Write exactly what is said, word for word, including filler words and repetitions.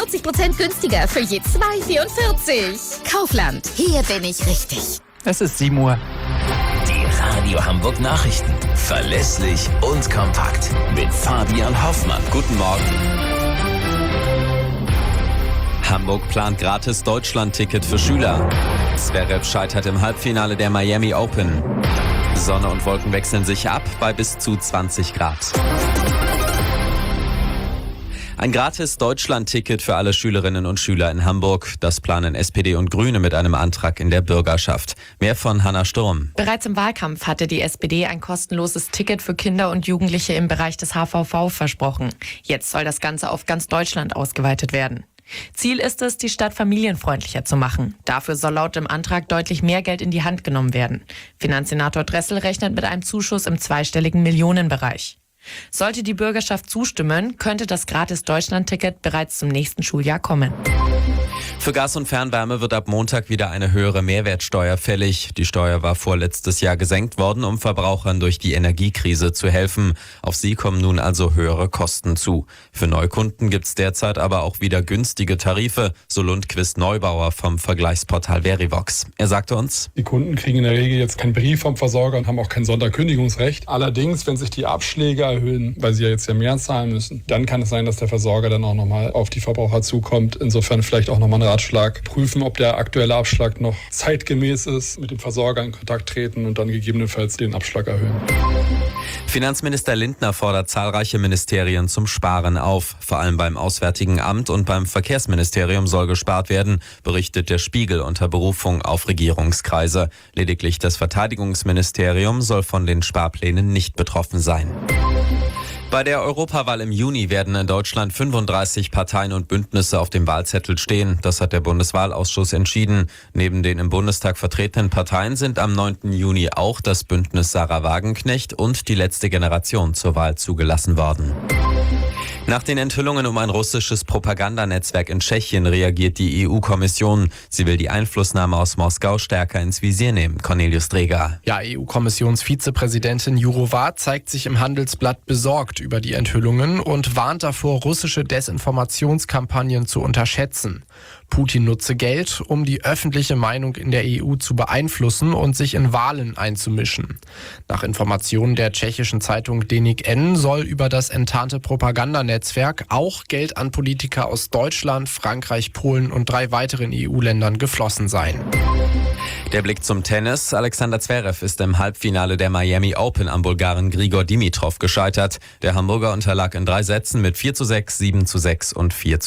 vierzig Prozent günstiger für je zwei Euro vierundvierzig. Kaufland, hier bin ich richtig. Es ist sieben Uhr. Die Radio Hamburg Nachrichten. Verlässlich und kompakt. Mit Fabian Hoffmann. Guten Morgen. Hamburg plant gratis Deutschland-Ticket für Schüler. Zverev scheitert im Halbfinale der Miami Open. Sonne und Wolken wechseln sich ab bei bis zu zwanzig Grad. Ein gratis Deutschland-Ticket für alle Schülerinnen und Schüler in Hamburg. Das planen S P D und Grüne mit einem Antrag in der Bürgerschaft. Mehr von Hanna Sturm. Bereits im Wahlkampf hatte die S P D ein kostenloses Ticket für Kinder und Jugendliche im Bereich des H V V versprochen. Jetzt soll das Ganze auf ganz Deutschland ausgeweitet werden. Ziel ist es, die Stadt familienfreundlicher zu machen. Dafür soll laut dem Antrag deutlich mehr Geld in die Hand genommen werden. Finanzsenator Dressel rechnet mit einem Zuschuss im zweistelligen Millionenbereich. Sollte die Bürgerschaft zustimmen, könnte das Gratis-Deutschland-Ticket bereits zum nächsten Schuljahr kommen. Für Gas und Fernwärme wird ab Montag wieder eine höhere Mehrwertsteuer fällig. Die Steuer war vorletztes Jahr gesenkt worden, um Verbrauchern durch die Energiekrise zu helfen. Auf sie kommen nun also höhere Kosten zu. Für Neukunden gibt es derzeit aber auch wieder günstige Tarife, so Lundquist Neubauer vom Vergleichsportal Verivox. Er sagte uns: Die Kunden kriegen in der Regel jetzt keinen Brief vom Versorger und haben auch kein Sonderkündigungsrecht. Allerdings, wenn sich die Abschläge erhöhen, weil sie ja jetzt ja mehr zahlen müssen, dann kann es sein, dass der Versorger dann auch nochmal auf die Verbraucher zukommt. Insofern vielleicht auch nochmal einen Ratschlag prüfen, ob der aktuelle Abschlag noch zeitgemäß ist, mit dem Versorger in Kontakt treten und dann gegebenenfalls den Abschlag erhöhen. Finanzminister Lindner fordert zahlreiche Ministerien zum Sparen auf. Vor allem beim Auswärtigen Amt und beim Verkehrsministerium soll gespart werden, berichtet der Spiegel unter Berufung auf Regierungskreise. Lediglich das Verteidigungsministerium soll von den Sparplänen nicht betroffen sein. Bei der Europawahl im Juni werden in Deutschland fünfunddreißig Parteien und Bündnisse auf dem Wahlzettel stehen. Das hat der Bundeswahlausschuss entschieden. Neben den im Bundestag vertretenen Parteien sind am neunten Juni auch das Bündnis Sarah Wagenknecht und die letzte Generation zur Wahl zugelassen worden. Nach den Enthüllungen um ein russisches Propagandanetzwerk in Tschechien reagiert die E U-Kommission. Sie will die Einflussnahme aus Moskau stärker ins Visier nehmen. Cornelius Dreger. Ja, E U-Kommissionsvizepräsidentin Jourová zeigt sich im Handelsblatt besorgt über die Enthüllungen und warnt davor, russische Desinformationskampagnen zu unterschätzen. Putin nutze Geld, um die öffentliche Meinung in der E U zu beeinflussen und sich in Wahlen einzumischen. Nach Informationen der tschechischen Zeitung Denik N soll über das enttarnte Propagandanetzwerk auch Geld an Politiker aus Deutschland, Frankreich, Polen und drei weiteren E U-Ländern geflossen sein. Der Blick zum Tennis. Alexander Zverev ist im Halbfinale der Miami Open am Bulgaren Grigor Dimitrov gescheitert. Der Hamburger unterlag in drei Sätzen mit vier zu sechs, sieben zu sechs und vier zu